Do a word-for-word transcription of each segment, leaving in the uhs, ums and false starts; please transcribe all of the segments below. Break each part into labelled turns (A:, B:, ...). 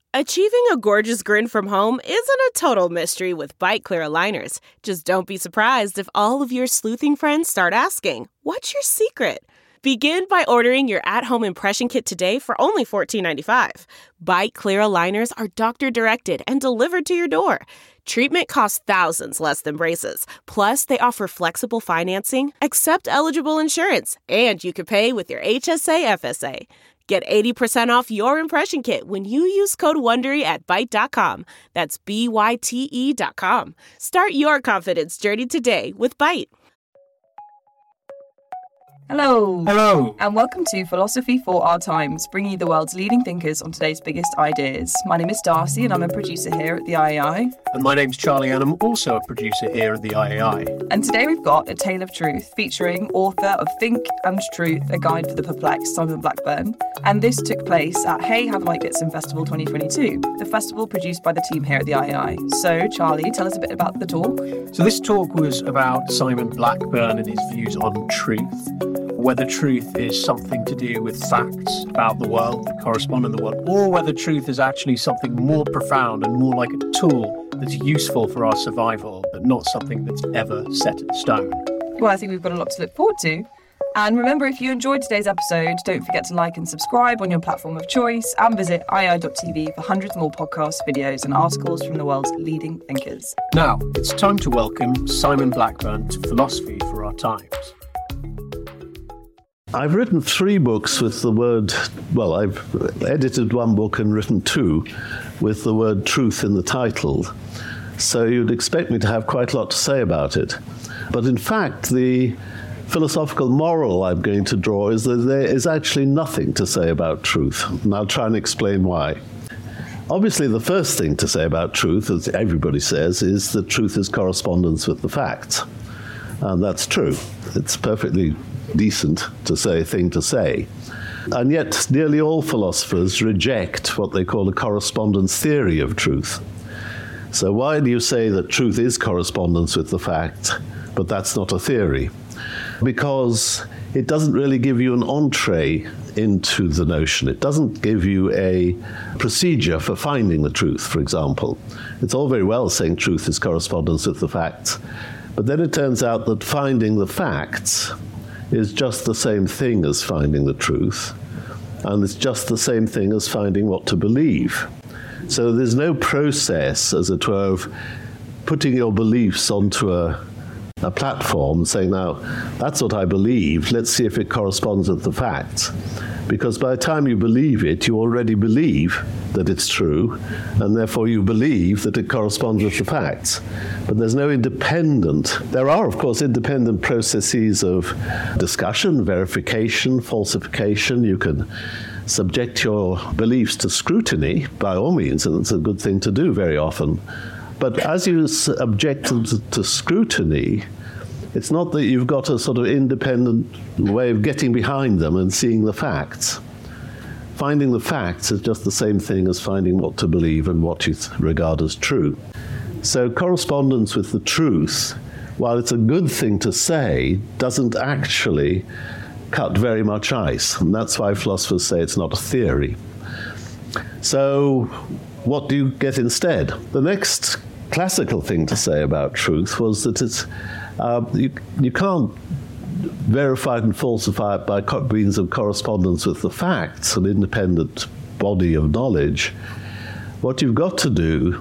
A: Achieving a gorgeous grin from home isn't a total mystery with Byte Clear aligners. Just don't be surprised if all of your sleuthing friends start asking, "What's your secret?" Begin by ordering your at-home impression kit today for only fourteen ninety-five. Byte Clear aligners are doctor-directed and delivered to your door. Treatment costs thousands less than braces. Plus, they offer flexible financing, accept eligible insurance, and you can pay with your H S A F S A. Get eighty percent off your impression kit when you use code WONDERY at byte dot com. That's B Y T E dot com. Start your confidence journey today with Byte.
B: Hello.
C: Hello.
B: And welcome to Philosophy for Our Times, bringing you the world's leading thinkers on today's biggest ideas. My name is Darcy and I'm a producer here at the I A I.
C: And my name's Charlie and I'm also a producer here at the I A I.
B: And today we've got A Tale of Truth, featuring author of Think and Truth, A Guide for the Perplexed, Simon Blackburn. And this took place at Hey Have a Mike Ditson Festival twenty twenty-two, the festival produced by the team here at the I A I. So, Charlie, tell us a bit about the talk.
C: So this talk was about Simon Blackburn and his views on truth. Whether truth is something to do with facts about the world that correspond in the world, or whether truth is actually something more profound and more like a tool that's useful for our survival, but not something that's ever set in stone.
B: Well, I think we've got a lot to look forward to. And remember, if you enjoyed today's episode, don't forget to like and subscribe on your platform of choice and visit I A I dot T V for hundreds more podcasts, videos and articles from the world's leading thinkers.
C: Now, it's time to welcome Simon Blackburn to Philosophy for Our Times.
D: I've written three books with the word, well, I've edited one book and written two with the word truth in the title. So you'd expect me to have quite a lot to say about it. But in fact, the philosophical moral I'm going to draw is that there is actually nothing to say about truth. And I'll try and explain why. Obviously, the first thing to say about truth, as everybody says, is that truth is correspondence with the facts. And that's true. It's perfectly decent to say thing to say. And yet nearly all philosophers reject what they call a correspondence theory of truth. So why do you say that truth is correspondence with the fact, but that's not a theory? Because it doesn't really give you an entree into the notion. It doesn't give you a procedure for finding the truth, for example. It's all very well saying truth is correspondence with the facts, but then it turns out that finding the facts is just the same thing as finding the truth, and it's just the same thing as finding what to believe. So there's no process, as it were, of putting your beliefs onto a, a platform, saying, now, that's what I believe, let's see if it corresponds with the facts. Because by the time you believe it, you already believe that it's true, and therefore you believe that it corresponds with the facts. But there's no independent, there are, of course, independent processes of discussion, verification, falsification. You can subject your beliefs to scrutiny, by all means, and it's a good thing to do very often. But as you subject them to, to scrutiny, it's not that you've got a sort of independent way of getting behind them and seeing the facts. Finding the facts is just the same thing as finding what to believe and what you regard as true. So correspondence with the truth, while it's a good thing to say, doesn't actually cut very much ice. And that's why philosophers say it's not a theory. So what do you get instead? The next classical thing to say about truth was that it's Uh, you, you can't verify it and falsify it by co- means of correspondence with the facts, an independent body of knowledge. What you've got to do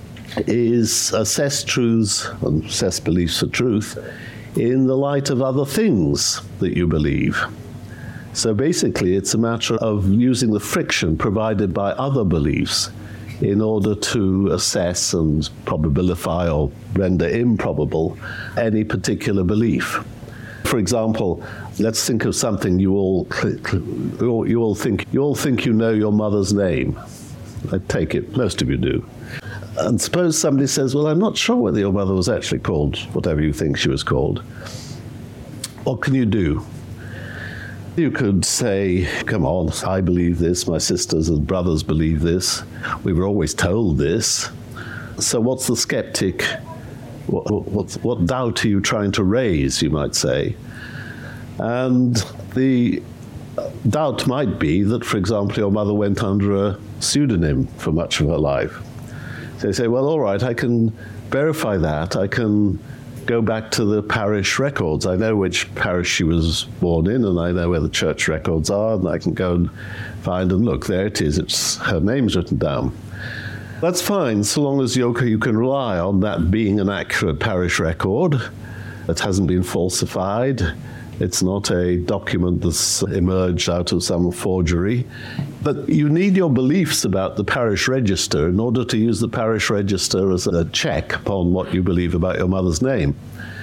D: is assess truths and assess beliefs for truth in the light of other things that you believe. So basically, it's a matter of using the friction provided by other beliefs in order to assess and probabilify or render improbable any particular belief. For example, let's think of something you all you all think you all think you know your mother's name. I take it most of you do. And suppose somebody says, "Well, I'm not sure whether your mother was actually called whatever you think she was called." What can you do? You could say, come on, I believe this, my sisters and brothers believe this, we were always told this. So what's the skeptic, what, what, what doubt are you trying to raise, you might say? And the doubt might be that, for example, your mother went under a pseudonym for much of her life. So you say, well, all right, I can verify that. I can go back to the parish records. I know which parish she was born in, and I know where the church records are, and I can go and find and look, there it is. It's her name's written down. That's fine, so long as you you can rely on that being an accurate parish record. It hasn't been falsified. It's not a document that's emerged out of some forgery. But you need your beliefs about the parish register in order to use the parish register as a check upon what you believe about your mother's name.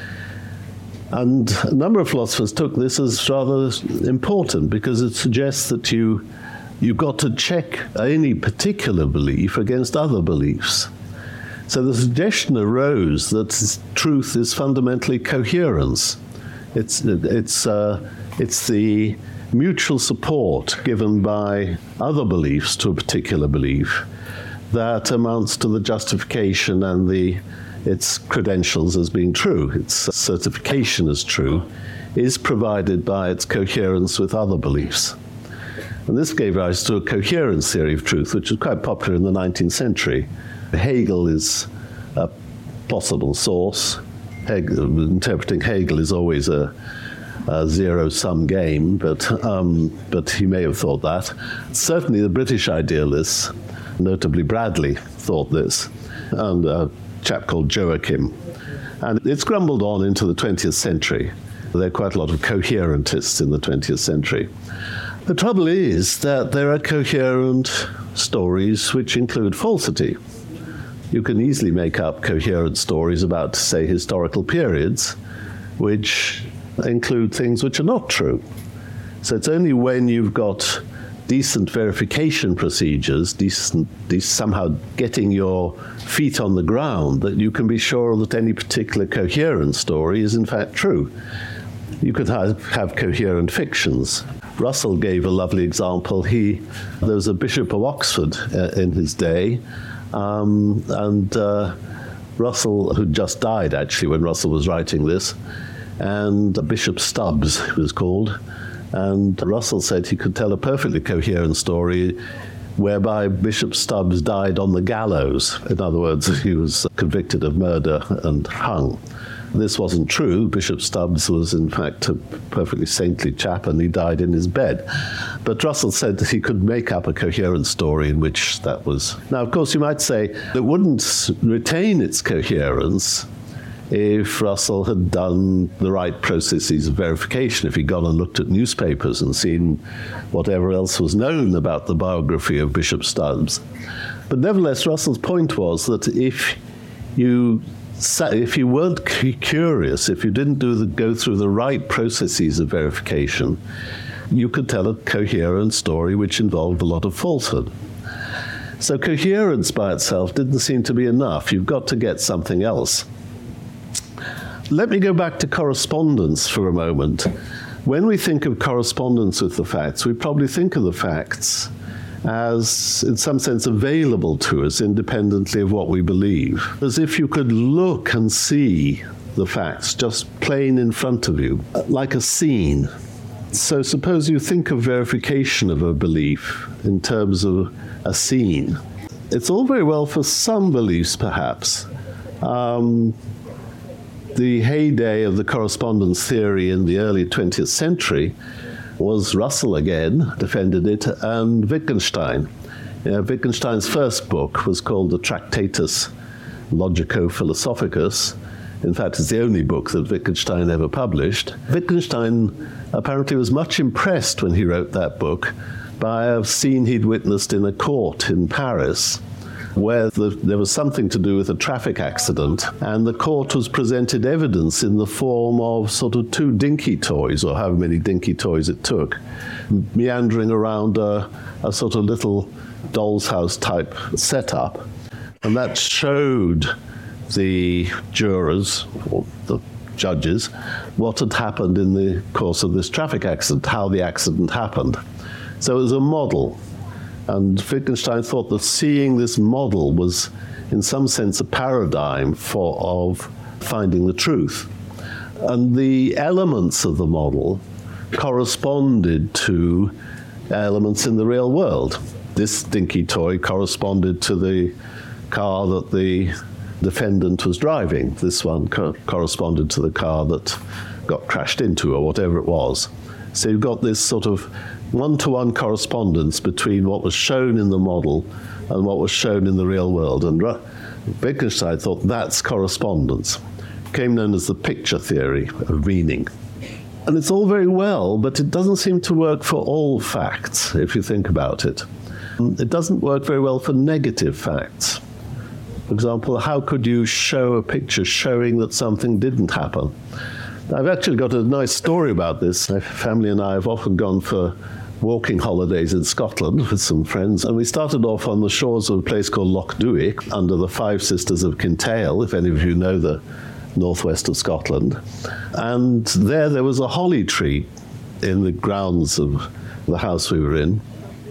D: And a number of philosophers took this as rather important because it suggests that you, you've got to check any particular belief against other beliefs. So the suggestion arose that truth is fundamentally coherence. It's, it's, uh, it's the mutual support given by other beliefs to a particular belief that amounts to the justification and the, its credentials as being true. Its certification as true is provided by its coherence with other beliefs. And this gave rise to a coherence theory of truth, which was quite popular in the nineteenth century. Hegel is a possible source. Hegel, interpreting Hegel is always a, a zero-sum game, but, um, but he may have thought that. Certainly the British idealists, notably Bradley, thought this, and a chap called Joachim. And it's grumbled on into the twentieth century. There are quite a lot of coherentists in the twentieth century. The trouble is that there are coherent stories which include falsity. You can easily make up coherent stories about, say, historical periods, which include things which are not true. So it's only when you've got decent verification procedures, decent, de- somehow getting your feet on the ground, that you can be sure that any particular coherent story is in fact true. You could have, have coherent fictions. Russell gave a lovely example. He, there was a Bishop of Oxford uh, in his day, Um, and uh, Russell, who just died actually when Russell was writing this, and Bishop Stubbs was called, and Russell said he could tell a perfectly coherent story whereby Bishop Stubbs died on the gallows. In other words, he was convicted of murder and hung. This wasn't true. Bishop Stubbs was, in fact, a perfectly saintly chap, and he died in his bed. But Russell said that he could make up a coherent story in which that was. Now, of course, you might say it wouldn't retain its coherence if Russell had done the right processes of verification, if he'd gone and looked at newspapers and seen whatever else was known about the biography of Bishop Stubbs. But nevertheless, Russell's point was that if you if you weren't curious, if you didn't do the, go through the right processes of verification, you could tell a coherent story which involved a lot of falsehood. So coherence by itself didn't seem to be enough. You've got to get something else. Let me go back to correspondence for a moment. When we think of correspondence with the facts, we probably think of the facts as, in some sense, available to us independently of what we believe. As if you could look and see the facts just plain in front of you, like a scene. So suppose you think of verification of a belief in terms of a scene. It's all very well for some beliefs, perhaps. Um, the heyday of the correspondence theory in the early twentieth century was Russell again, defended it, and Wittgenstein. You know, Wittgenstein's first book was called the Tractatus Logico-Philosophicus. In fact, it's the only book that Wittgenstein ever published. Wittgenstein apparently was much impressed when he wrote that book by a scene he'd witnessed in a court in Paris, where the, there was something to do with a traffic accident, and the court was presented evidence in the form of sort of two dinky toys, or however many dinky toys it took, meandering around a, a sort of little doll's house type setup. And that showed the jurors, or the judges, what had happened in the course of this traffic accident, how the accident happened. So it was a model. And Wittgenstein thought that seeing this model was, in some sense, a paradigm for of finding the truth. And the elements of the model corresponded to elements in the real world. This dinky toy corresponded to the car that the defendant was driving. This one co- corresponded to the car that got crashed into, or whatever it was. So you've got this sort of one-to-one correspondence between what was shown in the model and what was shown in the real world. And Wittgenstein thought that's correspondence. It became known as the picture theory of meaning. And it's all very well, but it doesn't seem to work for all facts, if you think about it. It doesn't work very well for negative facts. For example, how could you show a picture showing that something didn't happen? I've actually got a nice story about this. My family and I have often gone for walking holidays in Scotland with some friends, and we started off on the shores of a place called Loch Duich, under the Five Sisters of Kintail, if any of you know the northwest of Scotland. And there, there was a holly tree in the grounds of the house we were in.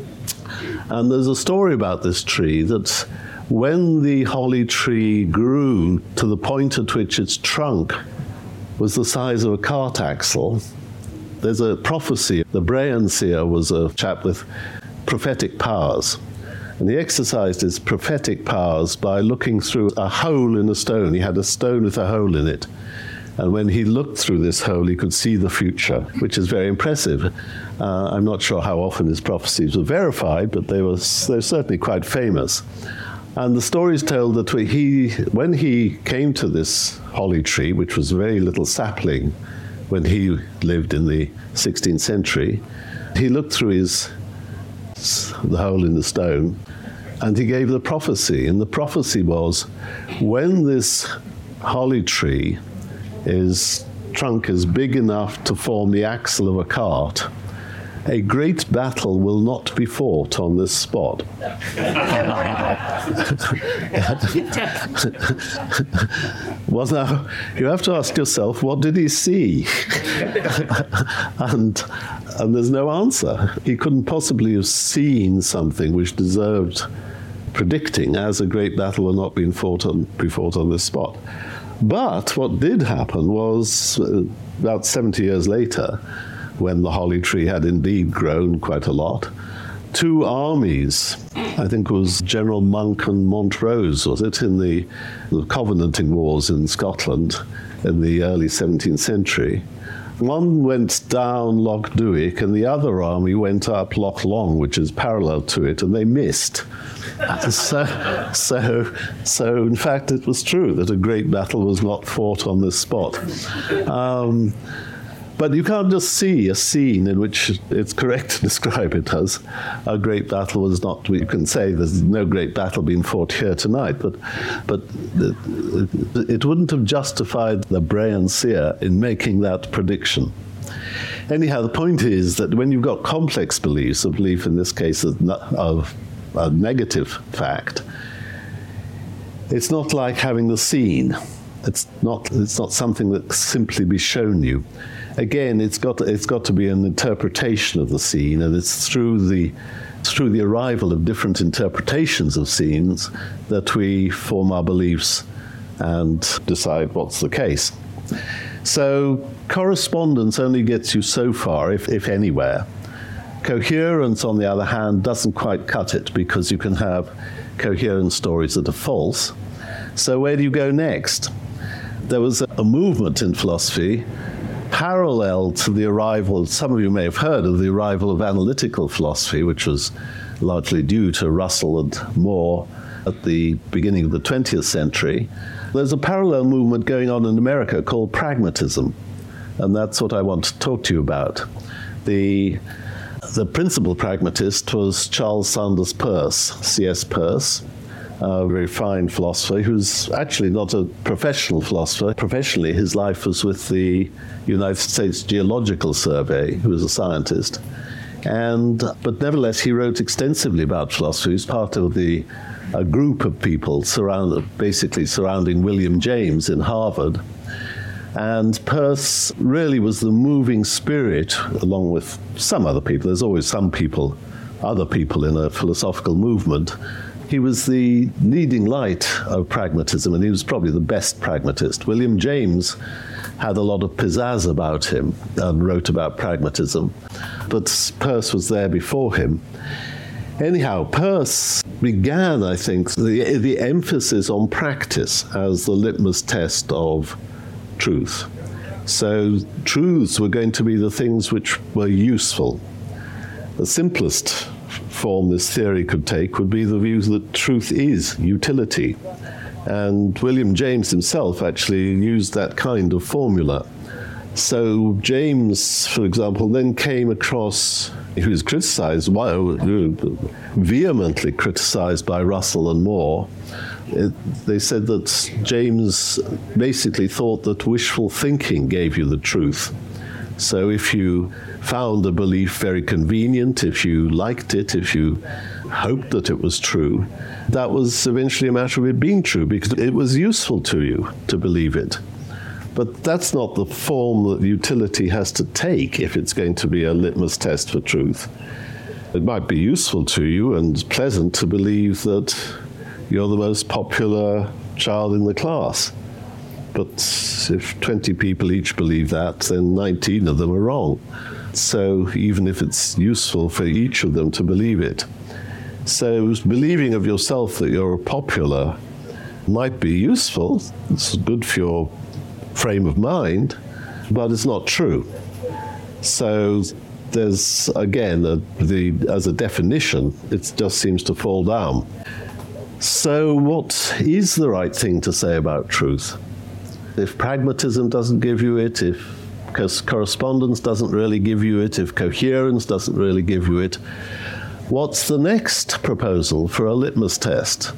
D: And there's a story about this tree that when the holly tree grew to the point at which its trunk was the size of a cart axle, there's a prophecy. The Brean seer was a chap with prophetic powers. And he exercised his prophetic powers by looking through a hole in a stone. He had a stone with a hole in it. And when he looked through this hole, he could see the future, which is very impressive. Uh, I'm not sure how often his prophecies were verified, but they were, they were certainly quite famous. And the story is told that he, when he came to this holly tree, which was a very little sapling when he lived in the sixteenth century, he looked through his the hole in the stone, and he gave the prophecy. And the prophecy was, when this holly tree is trunk is big enough to form the axle of a cart, a great battle will not be fought on this spot. Well, now, you have to ask yourself, what did he see? and, and there's no answer. He couldn't possibly have seen something which deserved predicting as a great battle will not be fought on, be fought on this spot. But what did happen was, uh, about seventy years later, when the holly tree had indeed grown quite a lot, two armies, I think it was General Monk and Montrose, was it, in the, the Covenanting Wars in Scotland in the early seventeenth century. One went down Loch Duich and the other army went up Loch Long, which is parallel to it, and they missed. so, so, so, in fact, it was true that a great battle was not fought on this spot. Um, But you can't just see a scene in which it's correct to describe it as a great battle was not. You can say there's no great battle being fought here tonight, but but it wouldn't have justified the Brean seer in making that prediction. Anyhow, the point is that when you've got complex beliefs, a belief in this case of, of a negative fact, it's not like having the scene. It's not. It's not something that simply be shown you. Again, it's got it's got to be an interpretation of the scene, and it's through the through the arrival of different interpretations of scenes that we form our beliefs and decide what's the case. So correspondence only gets you so far, if, if anywhere. Coherence, on the other hand, doesn't quite cut it, because you can have coherent stories that are false. So where do you go next? There was a, a movement in philosophy parallel to the arrival, some of you may have heard of the arrival of analytical philosophy, which was largely due to Russell and Moore at the beginning of the twentieth century. There's a parallel movement going on in America called pragmatism, and that's what I want to talk to you about. The, the principal pragmatist was Charles Sanders Peirce, C S Peirce, a very fine philosopher who's actually not a professional philosopher. Professionally, his life was with the United States Geological Survey. He was a scientist. And, but nevertheless, he wrote extensively about philosophy. He was part of the, a group of people surround, basically surrounding William James in Harvard. And Peirce really was the moving spirit, along with some other people. There's always some people, other people in a philosophical movement, He was the leading light of pragmatism, and he was probably the best pragmatist. William James had a lot of pizzazz about him and wrote about pragmatism, but Peirce was there before him. Anyhow, Peirce began, I think, the, the emphasis on practice as the litmus test of truth. So truths were going to be the things which were useful. The simplest form this theory could take would be the view that truth is utility. And William James himself actually used that kind of formula. So James, for example, then came across, he was criticized, vehemently criticized by Russell and Moore. It, they said that James basically thought that wishful thinking gave you the truth. So if you found a belief very convenient, if you liked it, if you hoped that it was true, that was eventually a matter of it being true because it was useful to you to believe it. But that's not the form that utility has to take if it's going to be a litmus test for truth. It might be useful to you and pleasant to believe that you're the most popular child in the class. But if twenty people each believe that, then nineteen of them are wrong. So even if it's useful for each of them to believe it. So believing of yourself that you're popular might be useful. It's good for your frame of mind, but it's not true. So there's, again, a, the, as a definition, it just seems to fall down. So what is the right thing to say about truth? If pragmatism doesn't give you it, if correspondence doesn't really give you it, if coherence doesn't really give you it, what's the next proposal for a litmus test?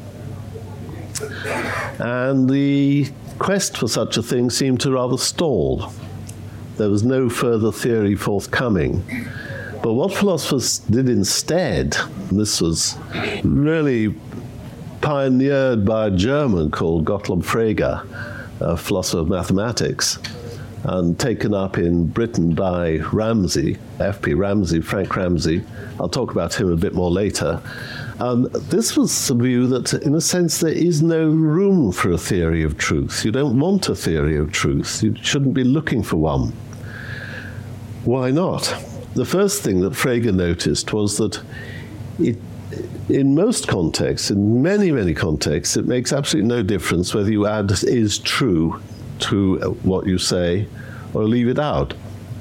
D: And the quest for such a thing seemed to rather stall. There was no further theory forthcoming. But what philosophers did instead, and this was really pioneered by a German called Gottlob Frege, a philosopher of mathematics, and taken up in Britain by Ramsey, F P Ramsey, Frank Ramsey. I'll talk about him a bit more later. Um, this was the view that, in a sense, there is no room for a theory of truth. You don't want a theory of truth. You shouldn't be looking for one. Why not? The first thing that Frege noticed was that it, in most contexts, in many, many contexts, it makes absolutely no difference whether you add is true to what you say or leave it out.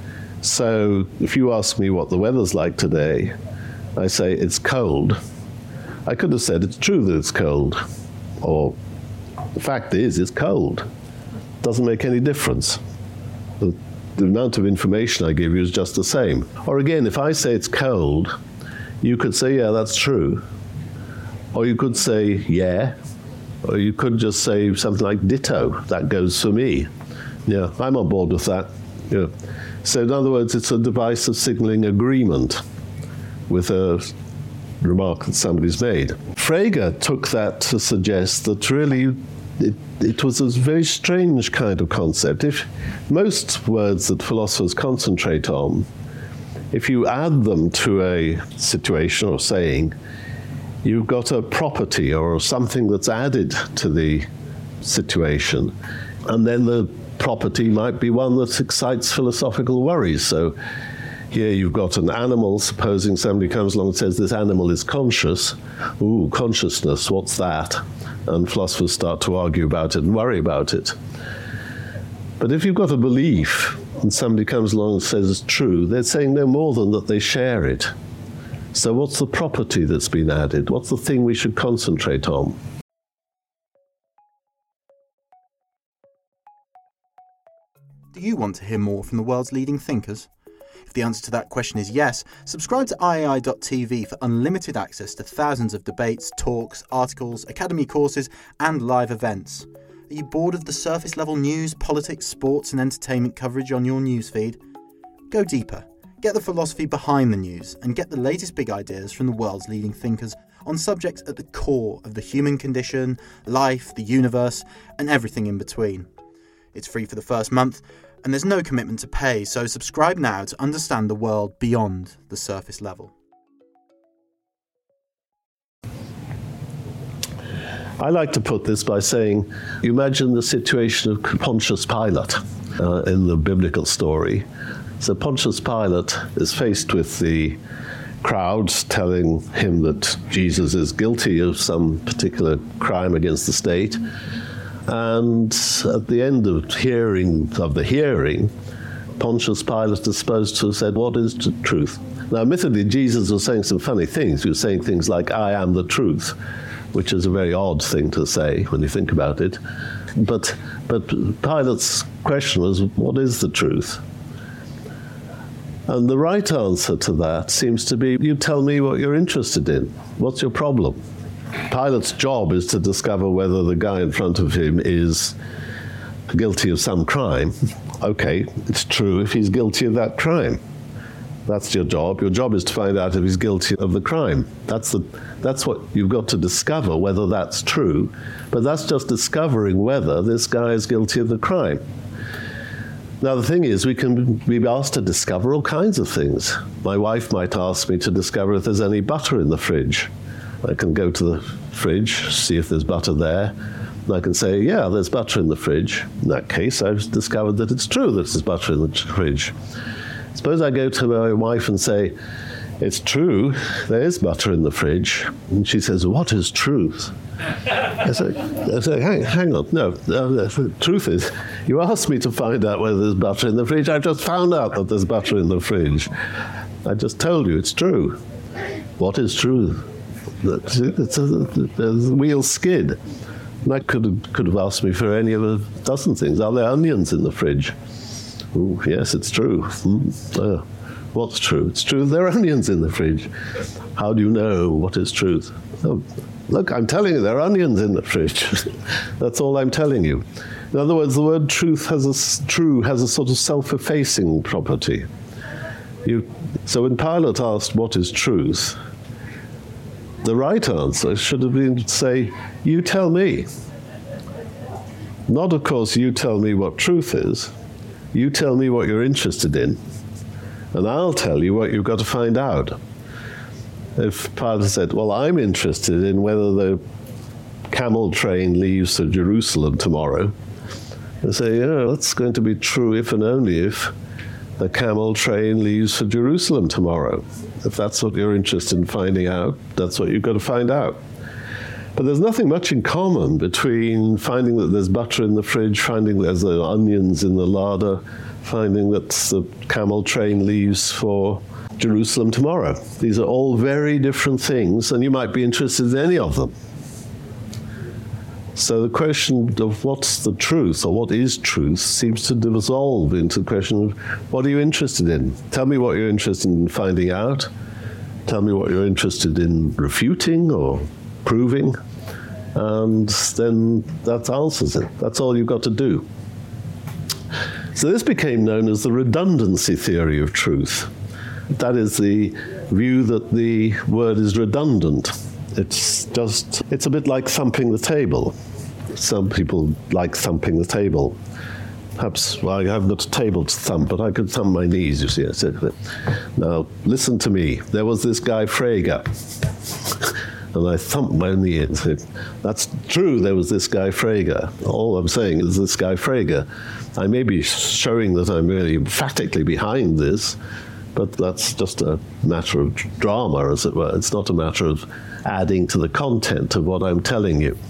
D: So if you ask me what the weather's like today, I say it's cold. I could have said it's true that it's cold, or the fact is it's cold. Doesn't make any difference. The, the amount of information I give you is just the same. Or again, if I say it's cold, you could say, yeah, that's true. Or you could say, yeah. Or you could just say something like ditto. That goes for me. Yeah, I'm on board with that. Yeah. So in other words, it's a device of signaling agreement with a remark that somebody's made. Frege took that to suggest that really it, it was a very strange kind of concept. If most words that philosophers concentrate on, if you add them to a situation or saying, you've got a property or something that's added to the situation, and then the property might be one that excites philosophical worries. So here you've got an animal, supposing somebody comes along and says this animal is conscious. Ooh, consciousness, what's that? And philosophers start to argue about it and worry about it. But if you've got a belief and somebody comes along and says it's true, they're saying no more than that they share it. So what's the property that's been added? What's the thing we should concentrate on?
E: Do you want to hear more from the world's leading thinkers? If the answer to that question is yes, subscribe to I A I dot T V for unlimited access to thousands of debates, talks, articles, academy courses, and live events. Are you bored of the surface-level news, politics, sports, and entertainment coverage on your newsfeed? Go deeper. Get the philosophy behind the news and get the latest big ideas from the world's leading thinkers on subjects at the core of the human condition, life, the universe, and everything in between. It's free for the first month, and there's no commitment to pay, so subscribe now to understand the world beyond the surface level.
D: I like to put this by saying, you imagine the situation of Pontius Pilate uh, in the biblical story. So Pontius Pilate is faced with the crowds telling him that Jesus is guilty of some particular crime against the state. And at the end of hearing of the hearing, Pontius Pilate is supposed to have said, what is the truth? Now, admittedly, Jesus was saying some funny things. He was saying things like, I am the truth, which is a very odd thing to say when you think about it. But, but Pilate's question was, what is the truth? And the right answer to that seems to be, you tell me what you're interested in. What's your problem? Pilate's job is to discover whether the guy in front of him is guilty of some crime. Okay, it's true if he's guilty of that crime. That's your job. Your job is to find out if he's guilty of the crime. That's the, that's what you've got to discover, whether that's true. But that's just discovering whether this guy is guilty of the crime. Now, the thing is, we can be asked to discover all kinds of things. My wife might ask me to discover if there's any butter in the fridge. I can go to the fridge, see if there's butter there. And I can say, yeah, there's butter in the fridge. In that case, I've discovered that it's true that there's butter in the fridge. Suppose I go to my wife and say, it's true, there is butter in the fridge. And she says, what is truth? I say, I say hang, hang on, no, the truth is, you asked me to find out whether there's butter in the fridge. I've just found out that there's butter in the fridge. I just told you it's true. What is true? It's a, the wheel skid. And I could have, could have asked me for any of a dozen things. Are there onions in the fridge? Ooh, yes, it's true. Mm. Uh, what's true? It's true there are onions in the fridge. How do you know what is truth? Oh, look, I'm telling you, there are onions in the fridge. That's all I'm telling you. In other words, the word truth has a, true has a sort of self-effacing property. You, so when Pilate asked, what is truth? The right answer should have been to say, you tell me. Not, of course, you tell me what truth is. You tell me what you're interested in, and I'll tell you what you've got to find out. If Pilate said, well, I'm interested in whether the camel train leaves for Jerusalem tomorrow, I say, yeah, that's going to be true if and only if the camel train leaves for Jerusalem tomorrow. If that's what you're interested in finding out, that's what you've got to find out. But there's nothing much in common between finding that there's butter in the fridge, finding there's uh, onions in the larder, finding that the camel train leaves for Jerusalem tomorrow. These are all very different things, and you might be interested in any of them. So the question of what's the truth, or what is truth, seems to dissolve into the question of what are you interested in? Tell me what you're interested in finding out. Tell me what you're interested in refuting or proving. And then that answers it. That's all you've got to do. So this became known as the redundancy theory of truth. That is the view that the word is redundant. It's just, it's a bit like thumping the table. Some people like thumping the table. Perhaps, well, I haven't got a table to thump, but I could thump my knees, you see. I said, now, listen to me. There was this guy Frege. And I thumped my knee and said, that's true, there was this guy Frege. All I'm saying is this guy Frege. I may be showing that I'm really emphatically behind this, but that's just a matter of drama, as it were. It's not a matter of adding to the content of what I'm telling you.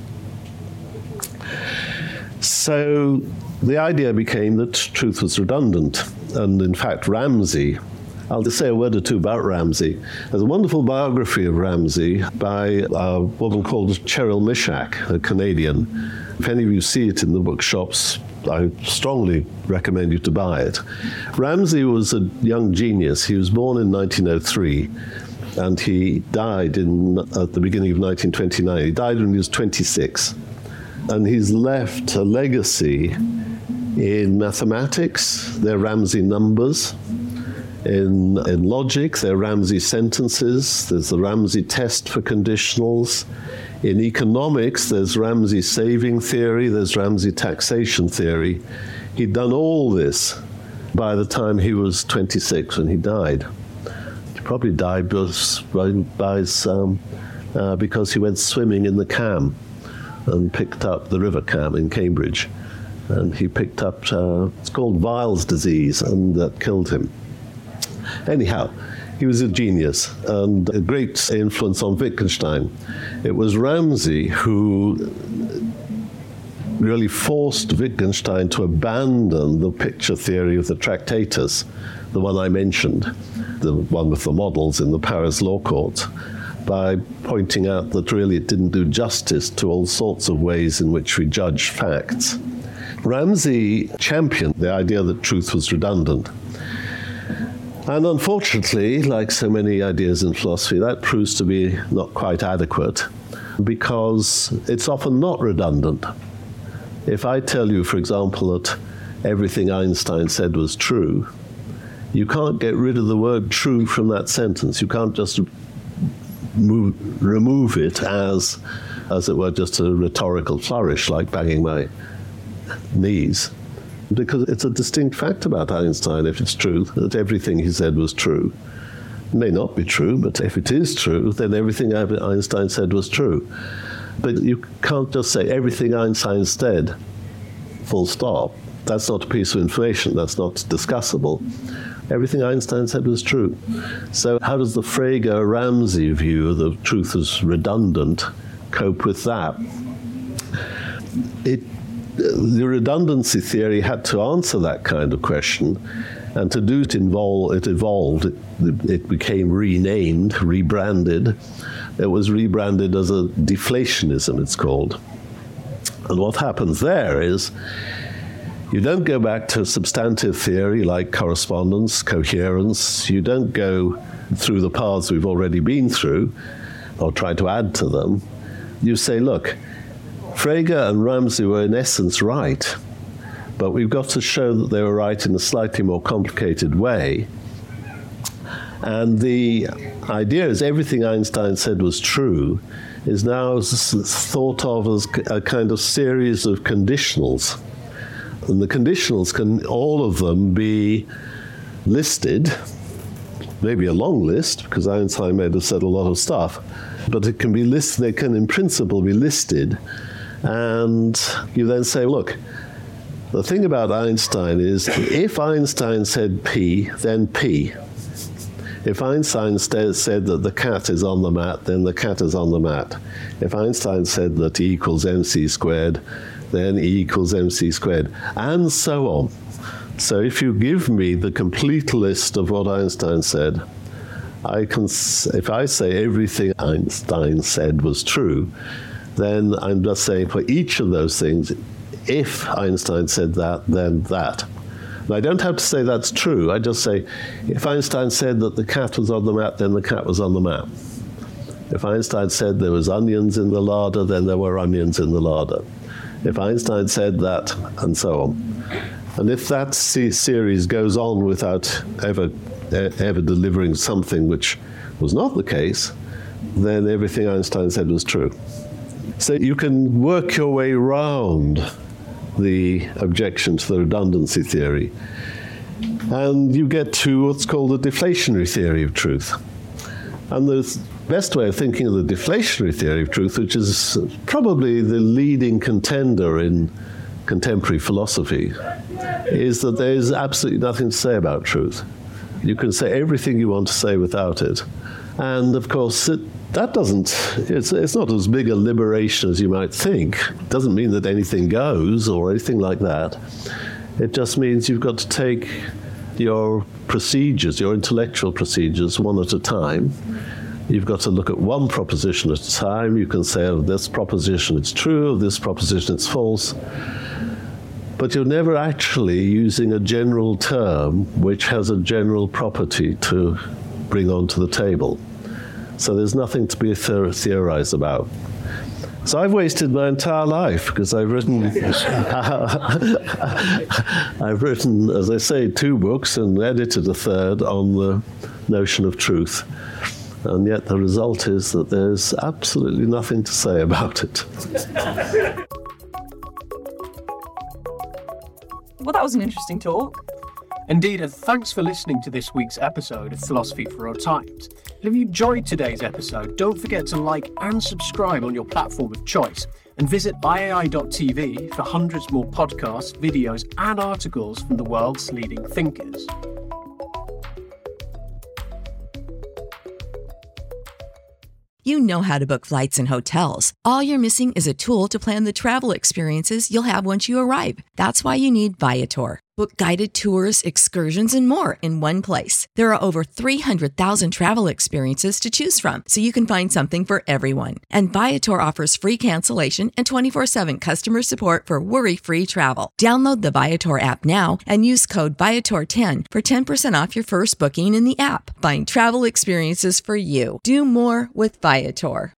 D: So the idea became that truth was redundant. And in fact, Ramsay, I'll just say a word or two about Ramsay. There's a wonderful biography of Ramsay by a woman called Cheryl Mishak, a Canadian. If any of you see it in the bookshops, I strongly recommend you to buy it. Ramsay was a young genius. He was born in nineteen oh three, and he died in, at the beginning of nineteen twenty-nine. He died when he was twenty-six. And he's left a legacy in mathematics. They're Ramsay numbers. In, in logic, there are Ramsay sentences. There's the Ramsay test for conditionals. In economics, there's Ramsay saving theory. There's Ramsay taxation theory. He'd done all this by the time he was twenty-six when he died. He probably died because, by, by some, uh, because he went swimming in the Cam. and picked up the River Cam in Cambridge. And he picked up, uh, it's called Weil's disease, and that killed him. Anyhow, he was a genius and a great influence on Wittgenstein. It was Ramsay who really forced Wittgenstein to abandon the picture theory of the Tractatus, the one I mentioned, the one with the models in the Paris Law Court, by pointing out that really it didn't do justice to all sorts of ways in which we judge facts. Ramsay championed the idea that truth was redundant. And unfortunately, like so many ideas in philosophy, that proves to be not quite adequate because it's often not redundant. If I tell you, for example, that everything Einstein said was true, you can't get rid of the word true from that sentence. You can't just move, remove it as, as it were, just a rhetorical flourish like banging my knees. Because it's a distinct fact about Einstein, if it's true, that everything he said was true. It may not be true, but if it is true, then everything Einstein said was true. But you can't just say everything Einstein said, full stop. That's not a piece of information. That's not discussable. Everything Einstein said was true. So how does the Frege-Ramsay view that truth is redundant cope with that? It The redundancy theory had to answer that kind of question, and to do it, involve, it evolved, it, it became renamed, rebranded. It was rebranded as a deflationism, it's called. And what happens there is you don't go back to substantive theory like correspondence, coherence. You don't go through the paths we've already been through or try to add to them. You say, look, Frege and Ramsay were in essence right, but we've got to show that they were right in a slightly more complicated way. And the idea is everything Einstein said was true is now thought of as a kind of series of conditionals. And the conditionals can, all of them, be listed, maybe a long list, because Einstein may have said a lot of stuff, but it can be listed, they can in principle be listed. And you then say, look, the thing about Einstein is if Einstein said P, then P. If Einstein st- said that the cat is on the mat, then the cat is on the mat. If Einstein said that E equals mc squared, then E equals mc squared, and so on. So if you give me the complete list of what Einstein said, I can, if I say everything Einstein said was true, then I'm just saying for each of those things, if Einstein said that, then that. And I don't have to say that's true. I just say, if Einstein said that the cat was on the mat, then the cat was on the mat. If Einstein said there was onions in the larder, then there were onions in the larder. If Einstein said that, and so on. And if that series goes on without ever, ever delivering something which was not the case, then everything Einstein said was true. So you can work your way around the objection to the redundancy theory, and you get to what's called the deflationary theory of truth. And the best way of thinking of the deflationary theory of truth, which is probably the leading contender in contemporary philosophy, is that there is absolutely nothing to say about truth. You can say everything you want to say without it. And of course, it, that doesn't, it's, it's not as big a liberation as you might think. It doesn't mean that anything goes or anything like that. It just means you've got to take your procedures, your intellectual procedures, one at a time. You've got to look at one proposition at a time. You can say, of this proposition it's true, of this proposition it's false. But you're never actually using a general term which has a general property to bring onto the table. So there's nothing to be theor- theorized about. So I've wasted my entire life because I've written, I've written, as I say, two books and edited a third on the notion of truth. And yet the result is that there's absolutely nothing to say about it.
B: Well, that was an interesting talk.
C: Indeed, and thanks for listening to this week's episode of Philosophy for Our Times. And if you enjoyed today's episode, don't forget to like and subscribe on your platform of choice. And visit I A I dot T V for hundreds more podcasts, videos, and articles from the world's leading thinkers.
F: You know how to book flights and hotels. All you're missing is a tool to plan the travel experiences you'll have once you arrive. That's why you need Viator. Book guided tours, excursions, and more in one place. There are over three hundred thousand travel experiences to choose from, so you can find something for everyone. And Viator offers free cancellation and twenty-four seven customer support for worry-free travel. Download the Viator app now and use code Viator ten for ten percent off your first booking in the app. Find travel experiences for you. Do more with Viator.